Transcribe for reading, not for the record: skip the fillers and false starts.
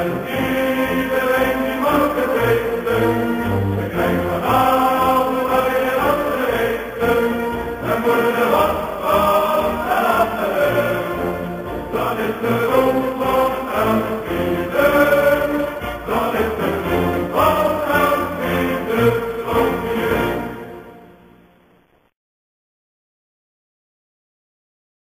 En iedereen die mag het weten, we krijgen vanavond weer wat te eten. En voor de wat van de nacht, dat is de roep.